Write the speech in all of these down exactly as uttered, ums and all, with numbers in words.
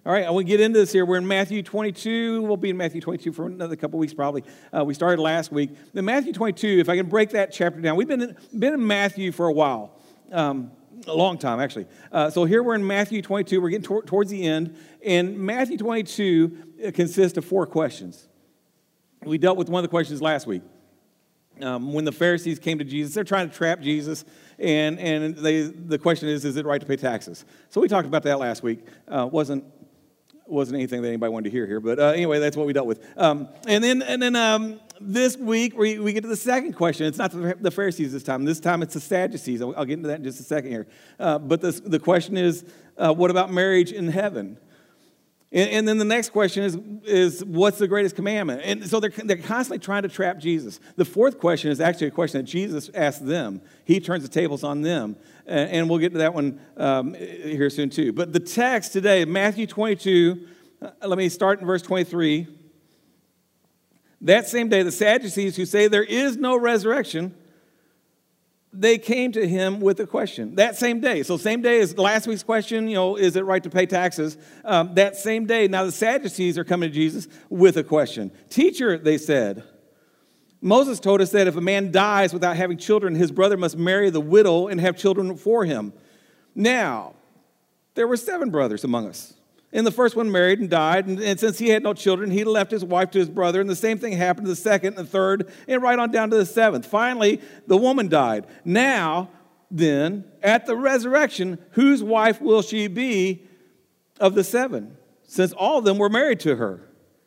All right, I want to get into this here. We're in Matthew twenty-two. We'll be in Matthew twenty-two for another couple weeks probably. Uh, we started last week. In Matthew twenty-two, if I can break that chapter down, we've been in, been in Matthew for a while, um, a long time actually. Uh, so here we're in Matthew twenty-two. We're getting tor- towards the end. And Matthew twenty-two consists of four questions. We dealt with one of the questions last week. Um, when the Pharisees came to Jesus, they're trying to trap Jesus, and and they the question is, is it right to pay taxes? So we talked about that last week. Uh, wasn't wasn't anything that anybody wanted to hear here, but uh, anyway, that's what we dealt with. Um, and then and then um, this week we, we get to the second question. It's not the, the Pharisees this time. This time it's the Sadducees. I'll, I'll get into that in just a second here. Uh, but the the question is, uh, what about marriage in heaven? And, and then the next question is, is what's the greatest commandment? And so they're, they're constantly trying to trap Jesus. The fourth question is actually a question that Jesus asked them. He turns the tables on them. And, and we'll get to that one um, here soon too. But the text today, Matthew twenty-two, uh, let me start in verse twenty-three. That same day, the Sadducees who say there is no resurrection, they came to him with a question. That same day. So same day as last week's question, you know, is it right to pay taxes? Um, that same day, now the Sadducees are coming to Jesus with a question. Teacher, they said, Moses told us that if a man dies without having children, his brother must marry the widow and have children for him. Now, there were seven brothers among us. And the first one married and died, and, and since he had no children, he left his wife to his brother, and the same thing happened to the second and the third, and right on down to the seventh. Finally, the woman died. Now, then, at the resurrection, whose wife will she be of the seven, since all of them were married to her?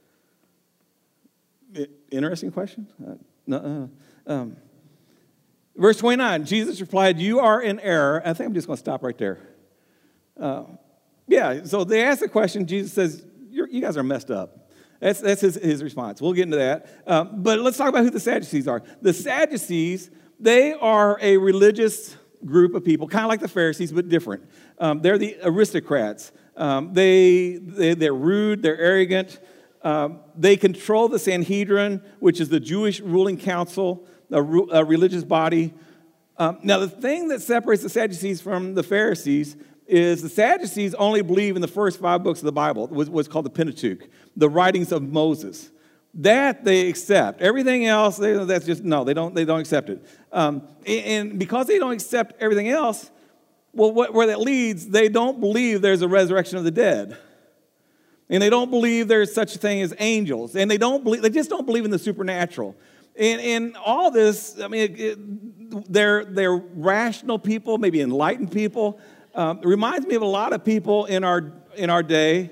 Interesting question. Uh, no, uh, um, verse twenty-nine, Jesus replied, you are in error. I think I'm just going to stop right there. Uh, Yeah, so they ask the question. Jesus says, You're, you guys are messed up. That's, that's his, his response. We'll get into that. Um, but let's talk about who the Sadducees are. The Sadducees, they are a religious group of people, kind of like the Pharisees, but different. Um, they're the aristocrats. Um, they, they, they're rude. They're arrogant. Um, they control the Sanhedrin, which is the Jewish ruling council, a, a religious body. Um, now, the thing that separates the Sadducees from the Pharisees is the Sadducees only believe in the first five books of the Bible, what's called the Pentateuch, the writings of Moses. That they accept. Everything else, they, that's just, no, they don't, they don't accept it. Um, and because they don't accept everything else, well, what, where that leads, they don't believe there's a resurrection of the dead. And they don't believe there's such a thing as angels. And they don't believe, they just don't believe in the supernatural. And, and all this, I mean, it, it, they're, they're rational people, maybe enlightened people. Um, it reminds me of a lot of people in our in our day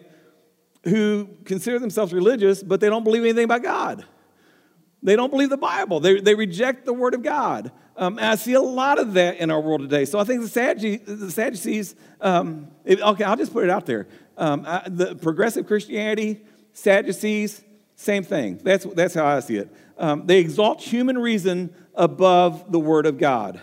who consider themselves religious, but they don't believe anything about God. They don't believe the Bible. They they reject the Word of God. Um, and I see a lot of that in our world today. So I think the Sadducees, the Sadducees um, it, okay, I'll just put it out there. Um, I, the progressive Christianity, Sadducees, same thing. That's that's how I see it. Um, they exalt human reason above the Word of God.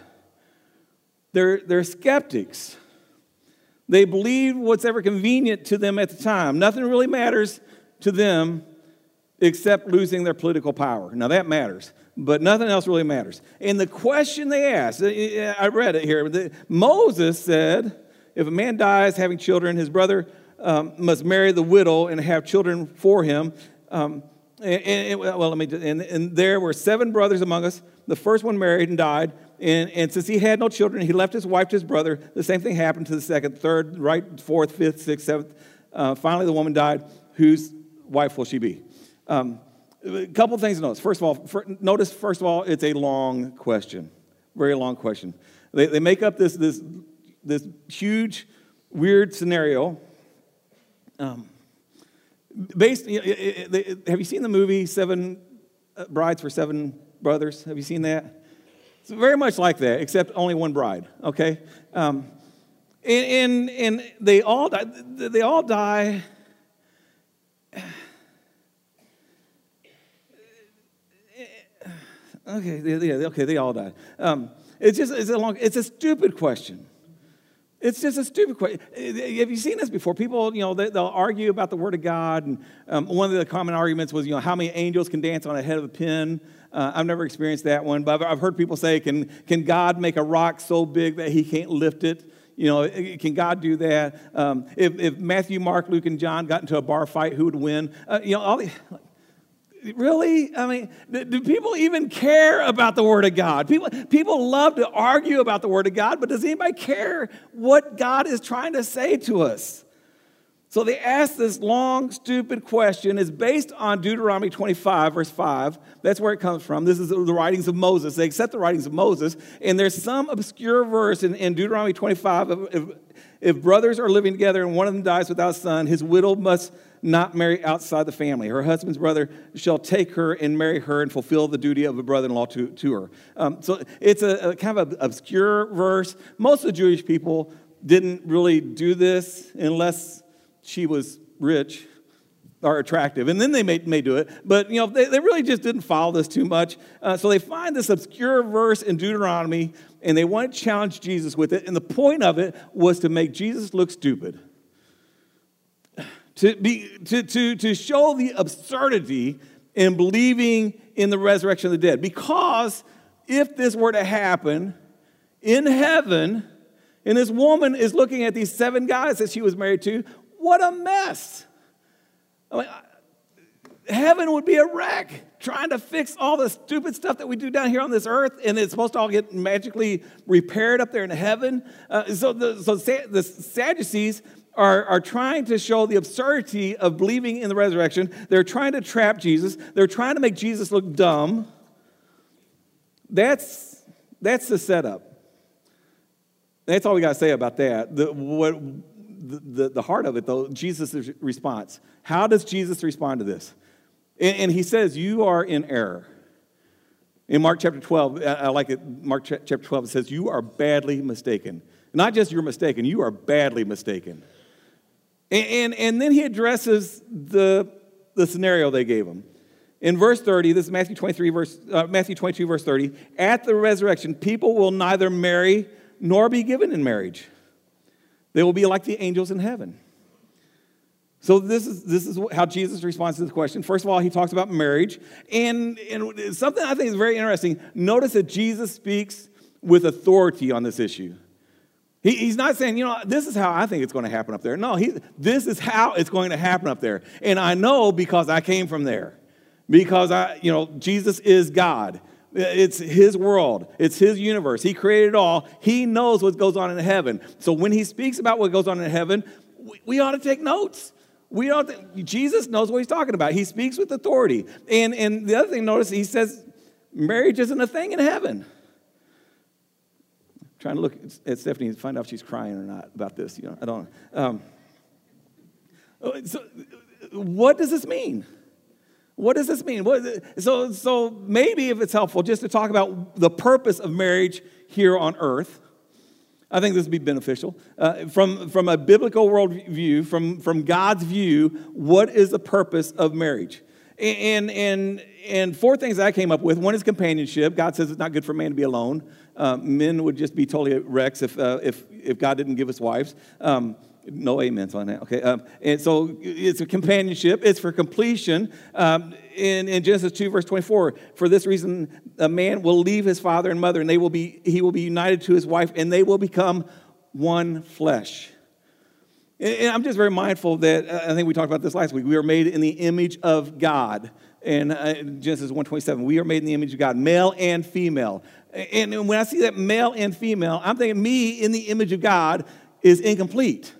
They're they're skeptics. They believe what's ever convenient to them at the time. Nothing really matters to them except losing their political power. Now, that matters, but nothing else really matters. And the question they asked, I read it here. Moses said, if a man dies having children, his brother um, must marry the widow and have children for him. Um, and, and, well, let me. And, and there were seven brothers among us. The first one married and died. And, and since he had no children, he left his wife to his brother. The same thing happened to the second, third, right, fourth, fifth, sixth, seventh. Uh, finally, the woman died. Whose wife will she be? Um, a couple things to notice. First of all, for, notice, first of all, it's a long question. Very long question. They, they make up this, this, this huge, weird scenario. Um, based, you know, it, it, it, have you seen the movie Seven Brides for Seven Brothers? Have you seen that? It's very much like that, except only one bride, okay? Um, and, and and they all die. They all die. Okay, yeah, okay, they all die. Um, it's just it's a long. It's a stupid question. It's just a stupid question. Have you seen this before? People, you know, they, they'll argue about the Word of God, and um, one of the common arguments was, you know, how many angels can dance on the head of a pin? Uh, I've never experienced that one, but I've, I've heard people say, can can God make a rock so big that He can't lift it? You know, can God do that? Um, if, if Matthew, Mark, Luke, and John got into a bar fight, who would win? Uh, you know, all the, really? I mean, do, do people even care about the Word of God? People, people love to argue about the Word of God, but does anybody care what God is trying to say to us? So they ask this long, stupid question. It's based on Deuteronomy twenty-five, verse five. That's where it comes from. This is the writings of Moses. They accept the writings of Moses. And there's some obscure verse in, in Deuteronomy twenty-five. If, if brothers are living together and one of them dies without a son, his widow must not marry outside the family. Her husband's brother shall take her and marry her and fulfill the duty of a brother-in-law to, to her. Um, so it's a, a kind of an obscure verse. Most of the Jewish people didn't really do this unless she was rich or attractive, and then they may, may do it. But, you know, they, they really just didn't follow this too much. Uh, so they find this obscure verse in Deuteronomy, and they want to challenge Jesus with it. And the point of it was to make Jesus look stupid, to be to to to show the absurdity in believing in the resurrection of the dead. Because if this were to happen in heaven, and this woman is looking at these seven guys that she was married to, what a mess. I mean, heaven would be a wreck trying to fix all the stupid stuff that we do down here on this earth, and it's supposed to all get magically repaired up there in heaven. Uh, so the, so the Sadducees are, are trying to show the absurdity of believing in the resurrection. They're trying to trap Jesus. They're trying to make Jesus look dumb. That's, that's the setup. That's all we got to say about that. The, what, the, the, the heart of it, though, Jesus' response. How does Jesus respond to this? And, and he says, you are in error. In Mark chapter twelve, I, I like it, Mark ch- chapter twelve, it says, you are badly mistaken. Not just you're mistaken, you are badly mistaken. And, and, and then he addresses the, the scenario they gave him. In verse thirty, this is Matthew twenty-three, verse, uh, Matthew twenty-two, verse thirty, at the resurrection, people will neither marry nor be given in marriage. They will be like the angels in heaven. So this is this is how Jesus responds to the question. First of all, he talks about marriage. And, and something I think is very interesting, notice that Jesus speaks with authority on this issue. He, he's not saying, you know, this is how I think it's going to happen up there. No, he, this is how it's going to happen up there. And I know because I came from there. Because, I, you know, Jesus is God. It's his world. It's his universe. He created it all. He knows what goes on in heaven. So when he speaks about what goes on in heaven, we, we ought to take notes. We ought to, Jesus knows what he's talking about. He speaks with authority. And, and the other thing, notice, he says marriage isn't a thing in heaven. I'm trying to look at Stephanie and find out if she's crying or not about this. You know, I don't know. Um, so what does this mean? What does this mean? What, so, so maybe if it's helpful just to talk about the purpose of marriage here on earth, I think this would be beneficial. Uh, from, from a biblical worldview, from, from God's view, what is the purpose of marriage? And, and, and four things I came up with. One is companionship. God says it's not good for man to be alone. Uh, men would just be totally wrecks if, uh, if, if God didn't give us wives. Um, No amens on that, okay? Um, and so it's a companionship. It's for completion. Um, in, in Genesis two, verse twenty-four, for this reason, a man will leave his father and mother, and they will be he will be united to his wife, and they will become one flesh. And, and I'm just very mindful that, uh, I think we talked about this last week, we are made in the image of God. And uh, Genesis one twenty-seven, we are made in the image of God, male and female. And, and when I see that male and female, I'm thinking me in the image of God is incomplete.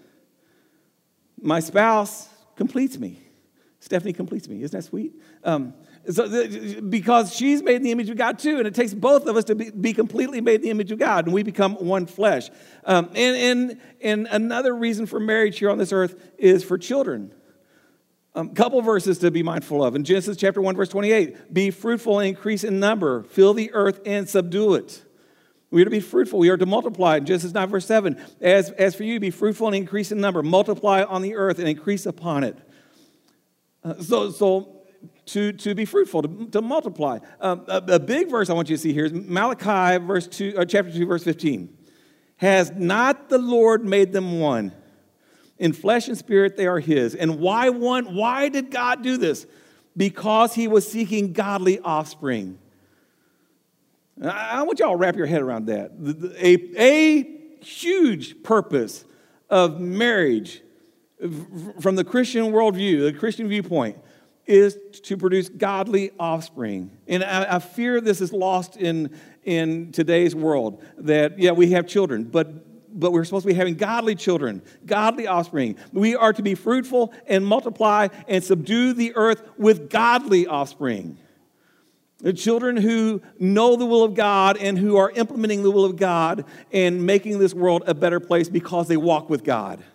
My spouse completes me. Stephanie completes me. Isn't that sweet? Um, so the, because she's made in the image of God too, and it takes both of us to be, be completely made in the image of God, and we become one flesh. Um, and, and, and another reason for marriage here on this earth is for children. A um, couple verses to be mindful of. In Genesis chapter one, verse twenty-eight, be fruitful and increase in number, fill the earth and subdue it. We are to be fruitful. We are to multiply. In Genesis nine, verse seven, as, as for you, be fruitful and increase in number. Multiply on the earth and increase upon it. Uh, so so to, to be fruitful, to, to multiply. Um, a, a big verse I want you to see here is Malachi verse two, uh, chapter two, verse fifteen. Has not the Lord made them one? In flesh and spirit they are his. And why one? Why did God do this? Because he was seeking godly offspring. I want y'all to wrap your head around that. A, a huge purpose of marriage from the Christian worldview, the Christian viewpoint, is to produce godly offspring. And I, I fear this is lost in, in today's world, that, yeah, we have children, but but we're supposed to be having godly children, godly offspring. We are to be fruitful and multiply and subdue the earth with godly offspring. The children who know the will of God and who are implementing the will of God and making this world a better place because they walk with God.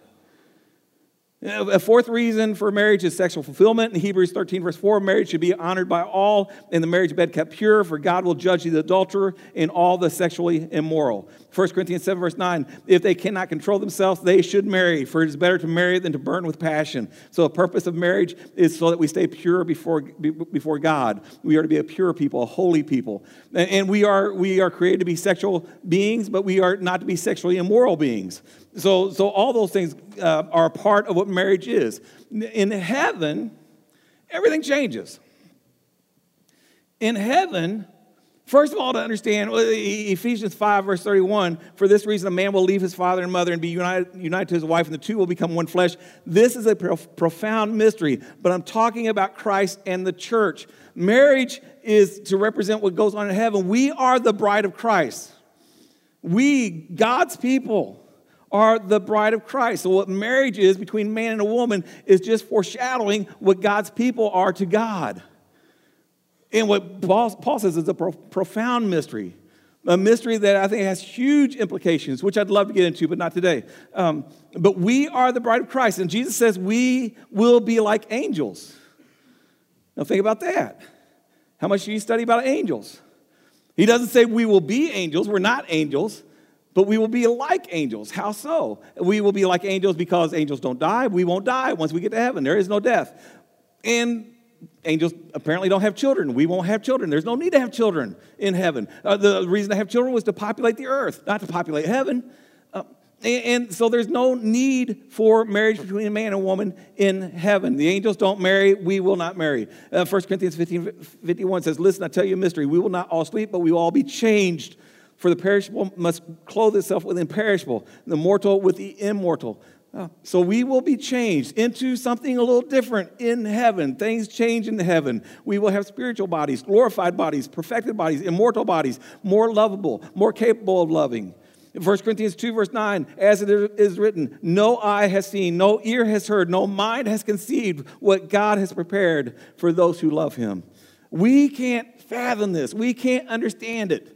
A fourth reason for marriage is sexual fulfillment. In Hebrews thirteen, verse four, marriage should be honored by all, and the marriage bed kept pure, for God will judge the adulterer and all the sexually immoral. First Corinthians seven, verse nine, if they cannot control themselves, they should marry, for it is better to marry than to burn with passion. So the purpose of marriage is so that we stay pure before, before God. We are to be a pure people, a holy people. And we are, we are created to be sexual beings, but we are not to be sexually immoral beings. So, so all those things uh, are a part of what marriage is. In heaven, everything changes. In heaven, first of all, to understand, Ephesians five, verse thirty-one, for this reason a man will leave his father and mother and be united, united to his wife, and the two will become one flesh. This is a prof- profound mystery, but I'm talking about Christ and the church. Marriage is to represent what goes on in heaven. We are the bride of Christ. We, God's people, are the bride of Christ. So what marriage is between man and a woman is just foreshadowing what God's people are to God. And what Paul, Paul says is a pro- profound mystery, a mystery that I think has huge implications, which I'd love to get into, but not today. Um, but we are the bride of Christ, and Jesus says we will be like angels. Now think about that. How much do you study about angels? He doesn't say we will be angels. We're not angels. But we will be like angels. How so? We will be like angels because angels don't die. We won't die once we get to heaven. There is no death. And angels apparently don't have children. We won't have children. There's no need to have children in heaven. Uh, the reason to have children was to populate the earth, not to populate heaven. Uh, and, and so there's no need for marriage between a man and a woman in heaven. The angels don't marry. We will not marry. Uh, First Corinthians fifteen fifty-one says, listen, I tell you a mystery. We will not all sleep, but we will all be changed. For the perishable must clothe itself with imperishable, the mortal with the immortal. Uh, so we will be changed into something a little different in heaven. Things change in heaven. We will have spiritual bodies, glorified bodies, perfected bodies, immortal bodies, more lovable, more capable of loving. First Corinthians two, verse nine, as it is written, no eye has seen, no ear has heard, no mind has conceived what God has prepared for those who love him. We can't fathom this. We can't understand it.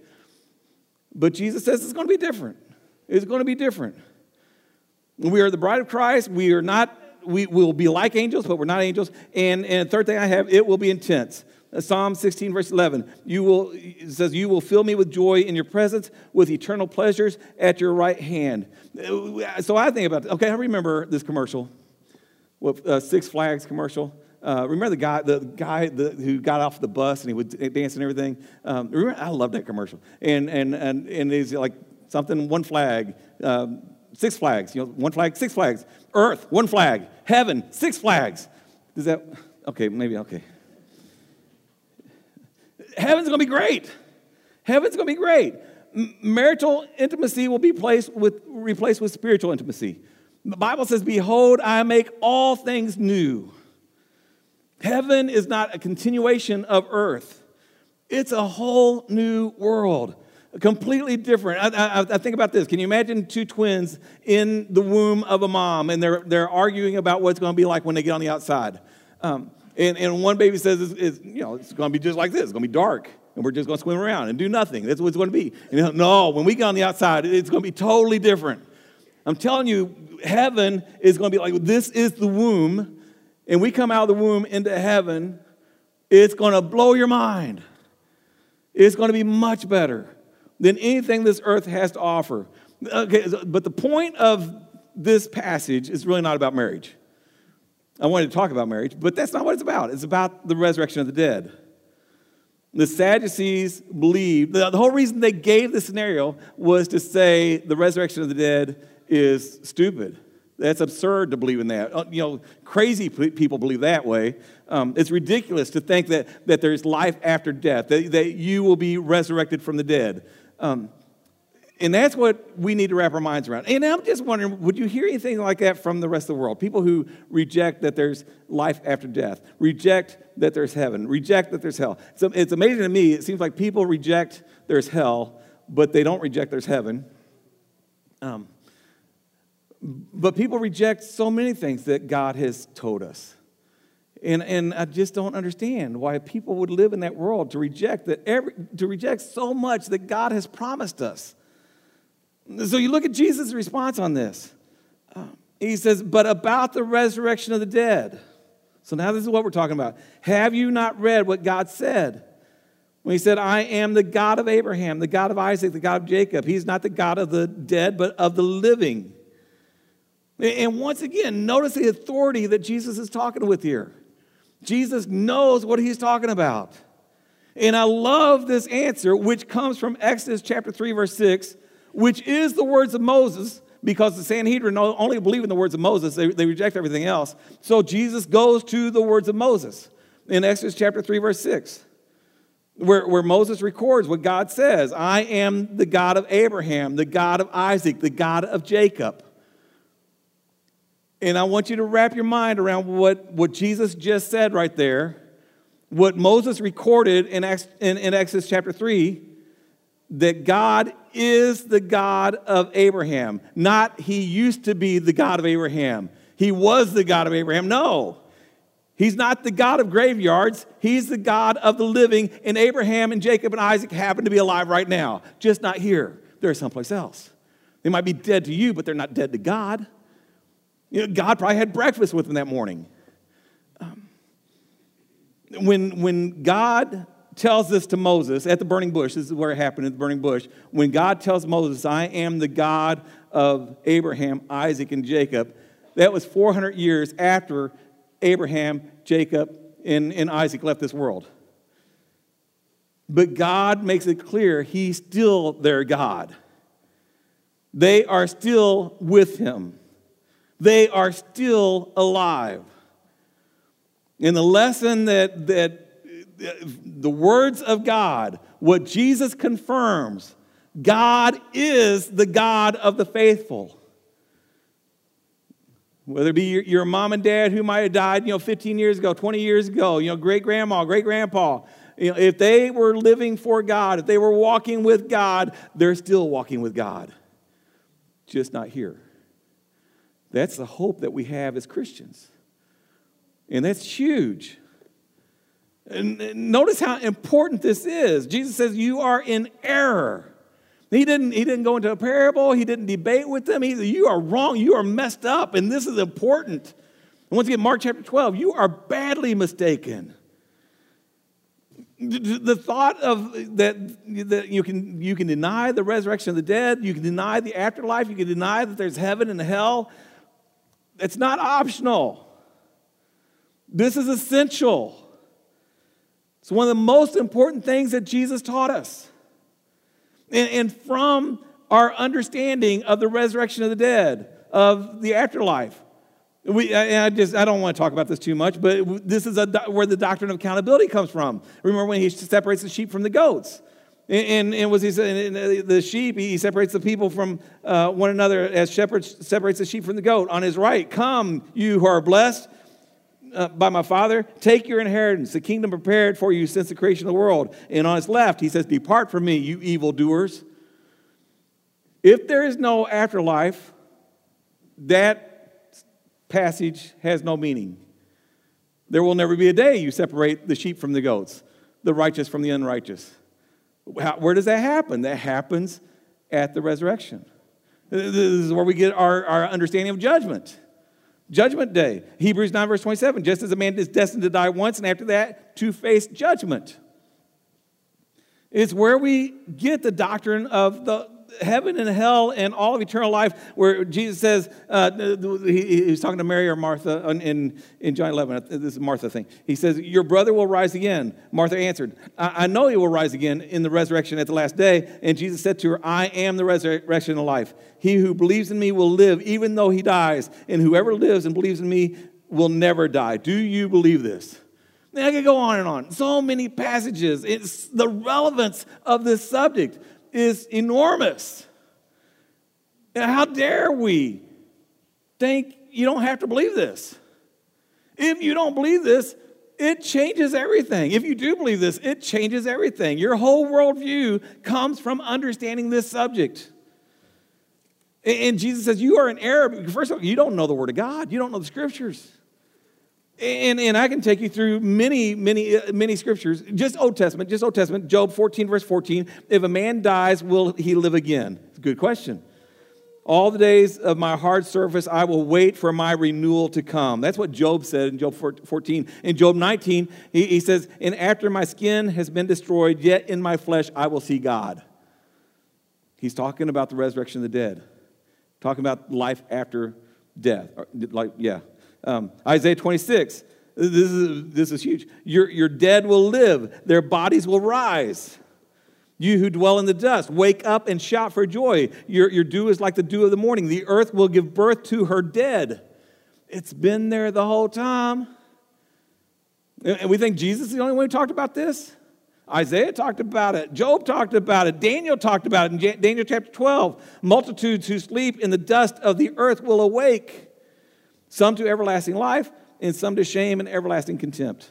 But Jesus says it's going to be different. It's going to be different. We are the bride of Christ. We are not, we will be like angels, but we're not angels. And, and the third thing I have, it will be intense. Psalm sixteen, verse eleven, you will, it says, you will fill me with joy in your presence, with eternal pleasures at your right hand. So I think about, okay, I remember this commercial, with uh, Six Flags commercial. Uh, remember the guy, the guy the, who got off the bus and he would dance and everything. Um, remember, I love that commercial. And and and and he's like something, one flag, um, six flags. You know, one flag, six flags. Earth, one flag. Heaven, six flags. Does that? Okay, maybe okay. Heaven's gonna be great. Heaven's gonna be great. M- marital intimacy will be placed with replaced with spiritual intimacy. The Bible says, "Behold, I make all things new." Heaven is not a continuation of earth. It's a whole new world, completely different. I, I, I think about this. Can you imagine two twins in the womb of a mom, and they're they're arguing about what it's going to be like when they get on the outside? Um, and, and one baby says, it's, it's, you know, it's going to be just like this. It's going to be dark, and we're just going to swim around and do nothing. That's what it's going to be. And you know, no, when we get on the outside, it's going to be totally different. I'm telling you, heaven is going to be like, this is the womb. And we come out of the womb into heaven, it's going to blow your mind. It's going to be much better than anything this earth has to offer. Okay, but the point of this passage is really not about marriage. I wanted to talk about marriage, but that's not what it's about. It's about the resurrection of the dead. The Sadducees believed, the whole reason they gave the scenario was to say the resurrection of the dead is stupid. That's absurd to believe in that. You know, crazy people believe that way. Um, it's ridiculous to think that, that there's life after death, that, that you will be resurrected from the dead. Um, And that's what we need to wrap our minds around. And I'm just wondering, would you hear anything like that from the rest of the world? People who reject that there's life after death, reject that there's heaven, reject that there's hell. So it's amazing to me, it seems like people reject there's hell, but they don't reject there's heaven. Um, but people reject so many things that God has told us. And, and I just don't understand why people would live in that world to reject that every, to reject so much that God has promised us. So you look at Jesus' response on this. Uh, he says, but about the resurrection of the dead. So now this is what we're talking about. Have you not read what God said? When he said, I am the God of Abraham, the God of Isaac, the God of Jacob. He's not the God of the dead, but of the living. And once again, notice the authority that Jesus is talking with here. Jesus knows what he's talking about. And I love this answer, which comes from Exodus chapter three, verse six, which is the words of Moses, because the Sanhedrin only believe in the words of Moses. They, they reject everything else. So Jesus goes to the words of Moses in Exodus chapter three, verse six, where, where Moses records what God says. I am the God of Abraham, the God of Isaac, the God of Jacob. And I want you to wrap your mind around what, what Jesus just said right there, what Moses recorded in, in, in Exodus chapter three, that God is the God of Abraham. Not he used to be the God of Abraham. He was the God of Abraham. No. He's not the God of graveyards. He's the God of the living. And Abraham and Jacob and Isaac happen to be alive right now. Just not here. They're someplace else. They might be dead to you, but they're not dead to God. You know, God probably had breakfast with them that morning. Um, when, when God tells this to Moses at the burning bush, this is where it happened at the burning bush. When God tells Moses, I am the God of Abraham, Isaac, and Jacob, that was four hundred years after Abraham, Jacob, and, and Isaac left this world. But God makes it clear he's still their God. They are still with him. They are still alive. And the lesson that, that the words of God, what Jesus confirms, God is the God of the faithful. Whether it be your, your mom and dad who might have died, you know, fifteen years ago, twenty years ago, you know, great-grandma, great-grandpa, you know, if they were living for God, if they were walking with God, they're still walking with God. Just not here. That's the hope that we have as Christians. And that's huge. And notice how important this is. Jesus says, you are in error. He didn't, he didn't go into a parable. He didn't debate with them. He said, you are wrong. You are messed up. And this is important. And once again, Mark chapter twelve, you are badly mistaken. The thought of that, that you can, you can deny the resurrection of the dead. You can deny the afterlife. You can deny that there's heaven and hell. It's not optional. This is essential. It's one of the most important things that Jesus taught us. And, and from our understanding of the resurrection of the dead, of the afterlife, we, I, I just I don't want to talk about this too much, but this is a, where the doctrine of accountability comes from. Remember when he separates the sheep from the goats? And, and, and was he saying the sheep? He separates the people from uh, one another as shepherds separates the sheep from the goat. On his right, come, you who are blessed uh, by my Father, take your inheritance, the kingdom prepared for you since the creation of the world. And on his left, he says, depart from me, you evildoers. If there is no afterlife, that passage has no meaning. There will never be a day you separate the sheep from the goats, the righteous from the unrighteous. How, where does that happen? That happens at the resurrection. This is where we get our, our understanding of judgment. Judgment day. Hebrews nine, verse twenty-seven. Just as a man is destined to die once, and after that, to face judgment. It's where we get the doctrine of the heaven and hell and all of eternal life, where Jesus says, uh, he, he's talking to Mary or Martha in, in John eleven. This is Martha thing. He says, your brother will rise again. Martha answered, I, I know he will rise again in the resurrection at the last day. And Jesus said to her, I am the resurrection and life. He who believes in me will live even though he dies. And whoever lives and believes in me will never die. Do you believe this? I could go on and on. So many passages. It's the relevance of this subject is enormous. How dare we think you don't have to believe this? If you don't believe this, it changes everything. If you do believe this, it changes everything. Your whole worldview comes from understanding this subject. And Jesus says, you are in error. First of all, you don't know the Word of God. You don't know the Scriptures. And, and I can take you through many, many, many Scriptures. Just Old Testament, just Old Testament. Job fourteen, verse fourteen. If a man dies, will he live again? It's a good question. All the days of my hard service, I will wait for my renewal to come. That's what Job said in Job fourteen. In Job nineteen, he, he says, and after my skin has been destroyed, yet in my flesh I will see God. He's talking about the resurrection of the dead. Talking about life after death. Like, yeah. Um, Isaiah twenty-six, this is, this is huge. Your, your dead will live. Their bodies will rise. You who dwell in the dust, wake up and shout for joy. Your, your dew is like the dew of the morning. The earth will give birth to her dead. It's been there the whole time. And we think Jesus is the only one who talked about this? Isaiah talked about it. Job talked about it. Daniel talked about it in Daniel chapter twelve. Multitudes who sleep in the dust of the earth will awake. Some to everlasting life, and some to shame and everlasting contempt.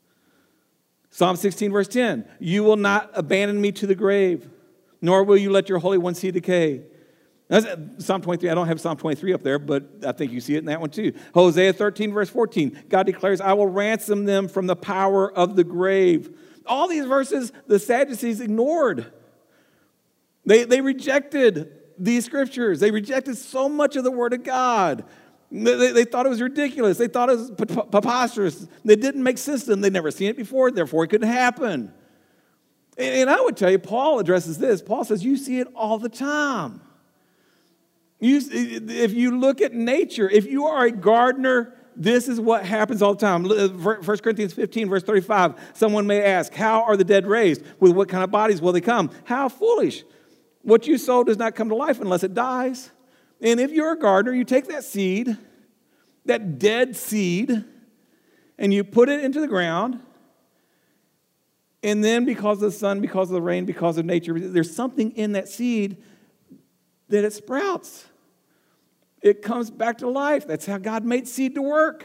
Psalm sixteen, verse ten, you will not abandon me to the grave, nor will you let your Holy One see decay. That's Psalm twenty-three, I don't have Psalm twenty-three up there, but I think you see it in that one too. Hosea thirteen, verse fourteen, God declares, I will ransom them from the power of the grave. All these verses, the Sadducees ignored. They, they rejected these scriptures. They rejected so much of the Word of God. They, they thought it was ridiculous. They thought it was preposterous. It didn't make sense to them. They'd never seen it before, therefore it couldn't happen. And, and I would tell you, Paul addresses this. Paul says, you see it all the time. You, if you look at nature, if you are a gardener, this is what happens all the time. First Corinthians fifteen, verse thirty-five, someone may ask, how are the dead raised? With what kind of bodies will they come? How foolish. What you sow does not come to life unless it dies. And if you're a gardener, you take that seed, that dead seed, and you put it into the ground, and then because of the sun, because of the rain, because of nature, there's something in that seed that it sprouts. It comes back to life. That's how God made seed to work.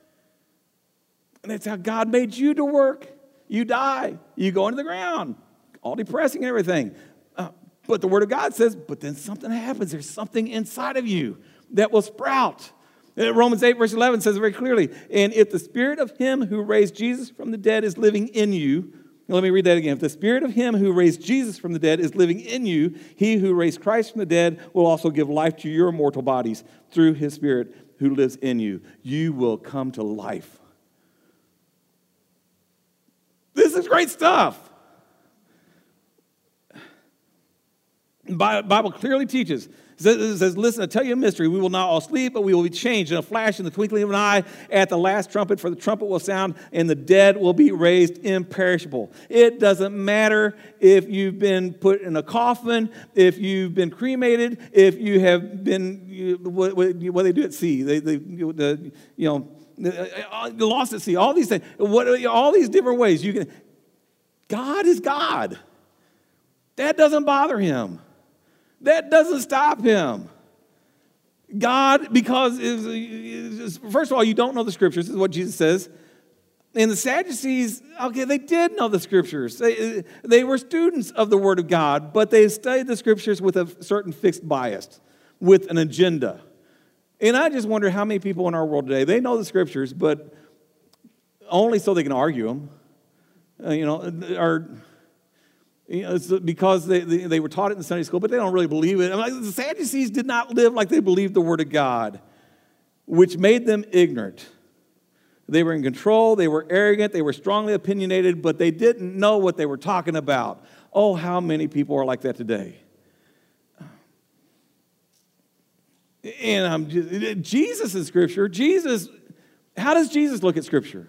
And that's how God made you to work. You die. You go into the ground. All depressing and everything. Uh, but the Word of God says, but then something happens. There's something inside of you that will sprout. And Romans eight, verse eleven says very clearly, and if the Spirit of Him who raised Jesus from the dead is living in you, let me read that again. If the Spirit of Him who raised Jesus from the dead is living in you, He who raised Christ from the dead will also give life to your mortal bodies through His Spirit who lives in you. You will come to life. This is great stuff. The Bible clearly teaches. It says, listen, I tell you a mystery. We will not all sleep, but we will be changed in a flash, in the twinkling of an eye, at the last trumpet, for the trumpet will sound, and the dead will be raised imperishable. It doesn't matter if you've been put in a coffin, if you've been cremated, if you have been, you, what, what, what they do at sea, they, they, the, you know, the lost at sea, all these things, what, all these different ways. You can. God is God. That doesn't bother Him. That doesn't stop Him. God, because, first of all, you don't know the Scriptures. This is what Jesus says. And the Sadducees, okay, they did know the Scriptures. They, they were students of the Word of God, but they studied the Scriptures with a certain fixed bias, with an agenda. And I just wonder how many people in our world today, they know the Scriptures, but only so they can argue them. Uh, you know, are... You know, it's because they, they, they were taught it in Sunday school, but they don't really believe it. I mean, the Sadducees did not live like they believed the Word of God, which made them ignorant. They were in control, they were arrogant, they were strongly opinionated, but they didn't know what they were talking about. Oh, how many people are like that today? And I'm just, Jesus in Scripture, Jesus, how does Jesus look at Scripture?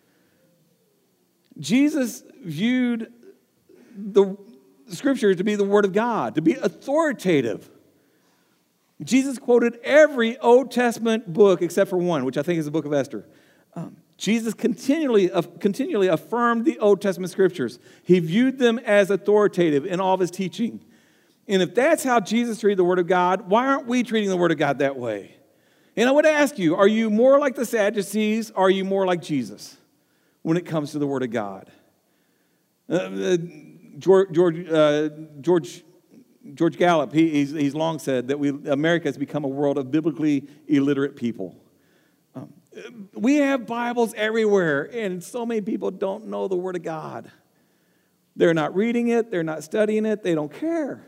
Jesus viewed the Scripture to be the Word of God, to be authoritative. Jesus quoted every Old Testament book except for one, which I think is the book of Esther. Um, Jesus continually, uh, continually affirmed the Old Testament Scriptures. He viewed them as authoritative in all of His teaching. And if that's how Jesus treated the Word of God, why aren't we treating the Word of God that way? And I would ask you, are you more like the Sadducees, or are you more like Jesus when it comes to the Word of God? Uh, uh, George, George, uh, George, George Gallup, he, he's, he's long said that we, America has become a world of biblically illiterate people. Um, we have Bibles everywhere, and so many people don't know the Word of God. They're not reading it, they're not studying it, they don't care.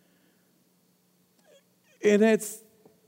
And it's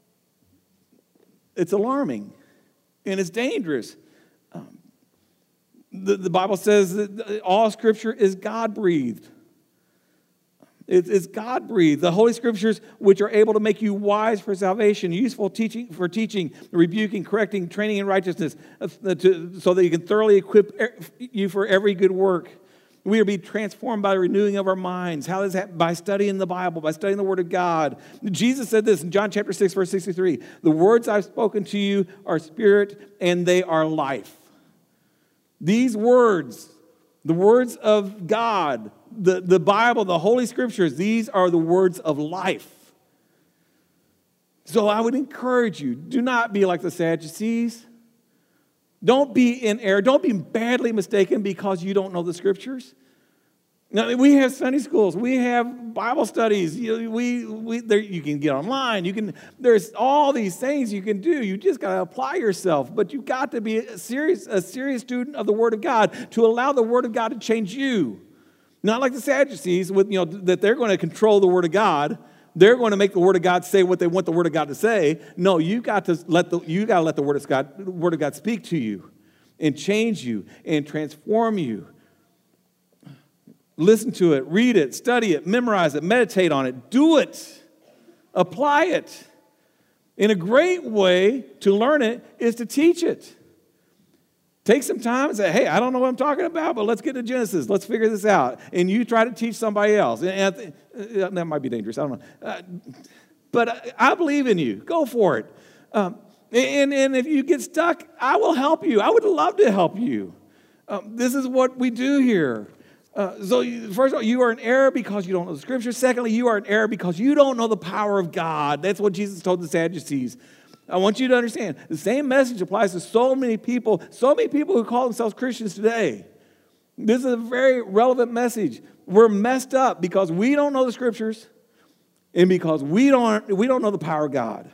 It's alarming, and it's dangerous. Um, the, the Bible says that all Scripture is God-breathed. It, it's God-breathed. The Holy Scriptures, which are able to make you wise for salvation, useful teaching for teaching, rebuking, correcting, training in righteousness, uh, to, so that you can thoroughly equip you for every good work. We are being transformed by the renewing of our minds. How is that? By studying the Bible, by studying the Word of God. Jesus said this in John chapter six, verse sixty-three. The words I've spoken to you are spirit and they are life. These words, the words of God, the, the Bible, the Holy Scriptures, these are the words of life. So I would encourage you, do not be like the Sadducees. Don't be in error. Don't be badly mistaken because you don't know the Scriptures. Now, we have Sunday schools. We have Bible studies. You, we, we, there, you can get online. You can. There's all these things you can do. You just got to apply yourself. But you've got to be a serious, a serious student of the Word of God to allow the Word of God to change you. Not like the Sadducees, with you know that they're going to control the Word of God. They're going to make the Word of God say what they want the Word of God to say. No, you got to let the you got to let the Word of God, the Word of God speak to you, and change you, and transform you. Listen to it, read it, study it, memorize it, meditate on it, do it, apply it. And a great way to learn it is to teach it. Take some time and say, hey, I don't know what I'm talking about, but let's get to Genesis. Let's figure this out. And you try to teach somebody else. And th- that might be dangerous. I don't know. Uh, but I believe in you. Go for it. Um, and, and if you get stuck, I will help you. I would love to help you. Um, this is what we do here. Uh, so you, first of all, you are in error because you don't know the Scripture. Secondly, you are in error because you don't know the power of God. That's what Jesus told the Sadducees. I want you to understand, the same message applies to so many people, so many people who call themselves Christians today. This is a very relevant message. We're messed up because we don't know the Scriptures and because we don't, we don't know the power of God.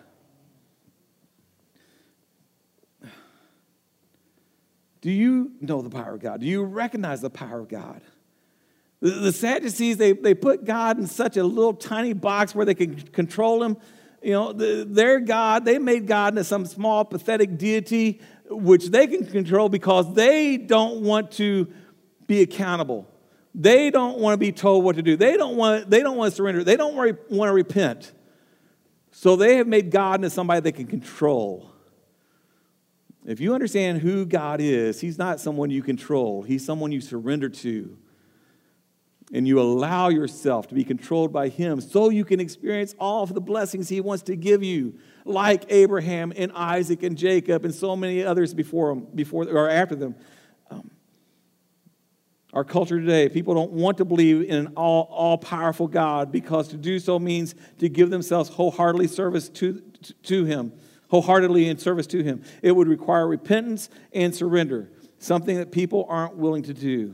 Do you know the power of God? Do you recognize the power of God? The, the Sadducees, they, they put God in such a little tiny box where they can control him. You know, the, their God, they made God into some small, pathetic deity, which they can control because they don't want to be accountable. They don't want to be told what to do. They don't want, they don't want to surrender. They don't want to repent. So they have made God into somebody they can control. If you understand who God is, he's not someone you control. He's someone you surrender to. And you allow yourself to be controlled by him so you can experience all of the blessings he wants to give you, like Abraham and Isaac and Jacob and so many others before them, before or after them. Um, our culture today, people don't want to believe in an all, all-powerful God because to do so means to give themselves wholeheartedly service to, to, to him, wholeheartedly in service to him. It would require repentance and surrender, something that people aren't willing to do.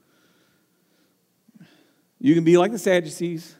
You can be like the Sadducees,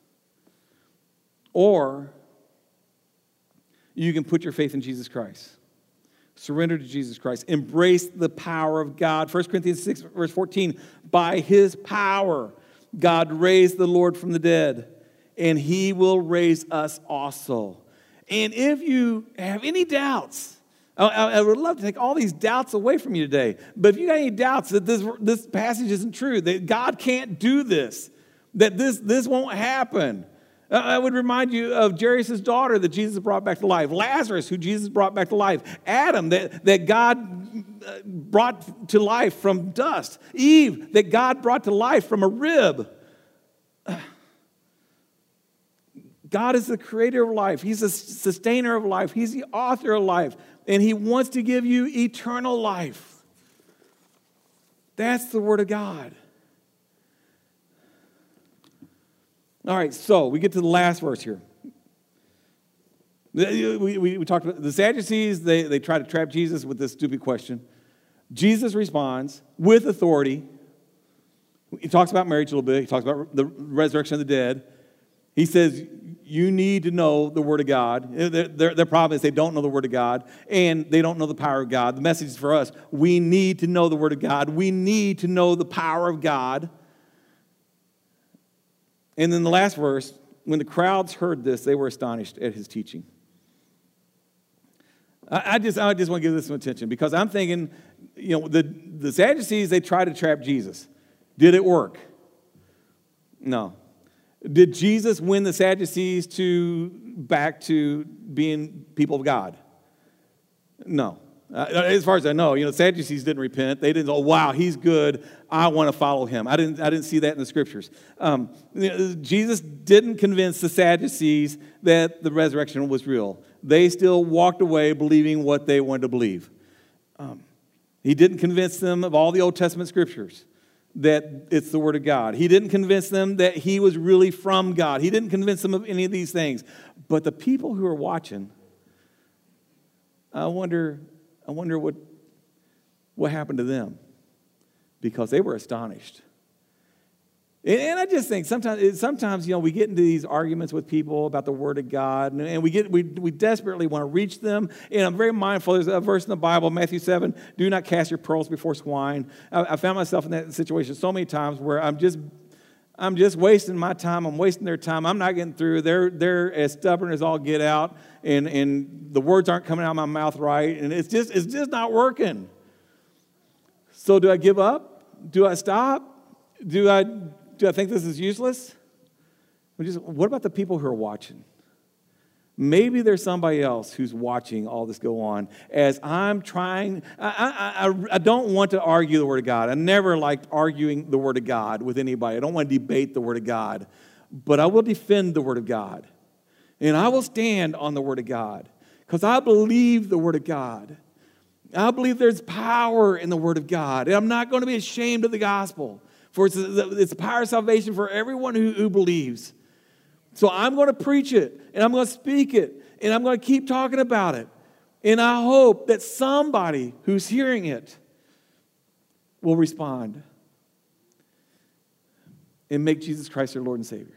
or you can put your faith in Jesus Christ. Surrender to Jesus Christ. Embrace the power of God. First Corinthians six, verse fourteen, by his power, God raised the Lord from the dead, and he will raise us also. And if you have any doubts, I, I would love to take all these doubts away from you today, but if you got any doubts that this, this passage isn't true, that God can't do this, that this, this won't happen. Uh, I would remind you of Jairus' daughter that Jesus brought back to life. Lazarus, who Jesus brought back to life. Adam, that, that God brought to life from dust. Eve, that God brought to life from a rib. God is the creator of life. He's the sustainer of life. He's the author of life. And he wants to give you eternal life. That's the Word of God. All right, so we get to the last verse here. We, we, we talked about the Sadducees, they, they try to trap Jesus with this stupid question. Jesus responds with authority. He talks about marriage a little bit. He talks about the resurrection of the dead. He says, you need to know the Word of God. Their, their, their problem is they don't know the Word of God, and they don't know the power of God. The message is for us, we need to know the Word of God. We need to know the power of God. And then the last verse, when the crowds heard this, they were astonished at his teaching. I, I just, I just want to give this some attention because I'm thinking, you know, the, the Sadducees, they tried to trap Jesus. Did it work? No. Did Jesus win the Sadducees to back to being people of God? No. Uh, as far as I know, you know, the Sadducees didn't repent. They didn't, oh, wow, he's good. I want to follow him. I didn't, I didn't see that in the scriptures. Um, Jesus didn't convince the Sadducees that the resurrection was real. They still walked away believing what they wanted to believe. Um, he didn't convince them of all the Old Testament scriptures that it's the Word of God. He didn't convince them that he was really from God. He didn't convince them of any of these things. But the people who are watching, I wonder, I wonder what, what happened to them, because they were astonished. And, and I just think sometimes, sometimes, you know, we get into these arguments with people about the Word of God, and, and we get we we desperately want to reach them. And I'm very mindful. There's a verse in the Bible, Matthew seven, do not cast your pearls before swine. I, I found myself in that situation so many times where I'm just I'm just wasting my time. I'm wasting their time. I'm not getting through. They're they're as stubborn as all get out, and and the words aren't coming out of my mouth right, and it's just it's just not working. So do I give up? Do I stop? Do I do I think this is useless? Just, what about the people who are watching? Maybe there's somebody else who's watching all this go on as I'm trying. I, I, I, I don't want to argue the Word of God. I never liked arguing the Word of God with anybody. I don't want to debate the Word of God. But I will defend the Word of God. And I will stand on the Word of God because I believe the Word of God. I believe there's power in the Word of God. And I'm not going to be ashamed of the gospel. For it's, it's the power of salvation for everyone who, who believes. So I'm going to preach it, and I'm going to speak it, and I'm going to keep talking about it. And I hope that somebody who's hearing it will respond and make Jesus Christ their Lord and Savior.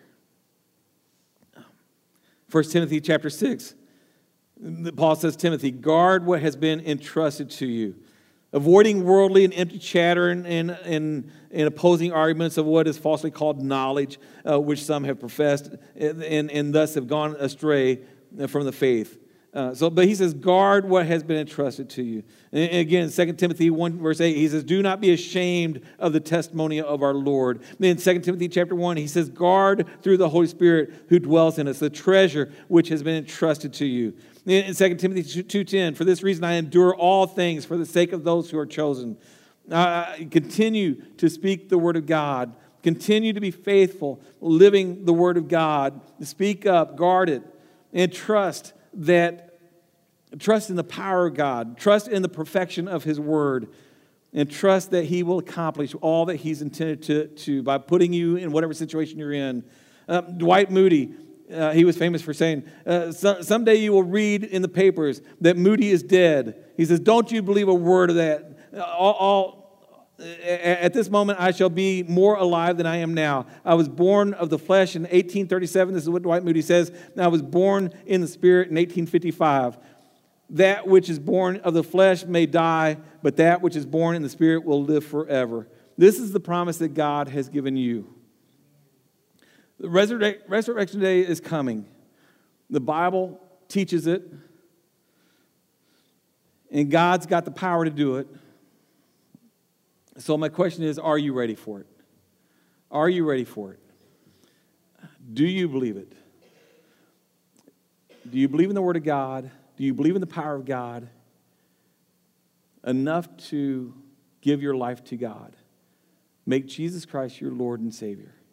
First Timothy chapter six, Paul says, Timothy, guard what has been entrusted to you, avoiding worldly and empty chatter and, and, and, and opposing arguments of what is falsely called knowledge, uh, which some have professed and, and, and thus have gone astray from the faith. Uh, so, but he says, guard what has been entrusted to you. And again, Second Timothy one, verse eight, he says, do not be ashamed of the testimony of our Lord. Then Second Timothy chapter one, he says, guard through the Holy Spirit who dwells in us, the treasure which has been entrusted to you. In Second Timothy two ten, for this reason I endure all things for the sake of those who are chosen. Uh, continue to speak the word of God. Continue to be faithful, living the word of God. Speak up, guard it, and trust that, trust in the power of God. Trust in the perfection of his word. And trust that he will accomplish all that he's intended to, to by putting you in whatever situation you're in. Uh, Dwight Moody, Uh, he was famous for saying, uh, so, someday you will read in the papers that Moody is dead. He says, don't you believe a word of that. All, all, at this moment, I shall be more alive than I am now. I was born of the flesh in eighteen thirty-seven. This is what Dwight Moody says. I was born in the spirit in eighteen fifty-five. That which is born of the flesh may die, but that which is born in the spirit will live forever. This is the promise that God has given you. The resurre- resurrection day is coming. The Bible teaches it. And God's got the power to do it. So my question is, are you ready for it? Are you ready for it? Do you believe it? Do you believe in the Word of God? Do you believe in the power of God enough to give your life to God? Make Jesus Christ your Lord and Savior.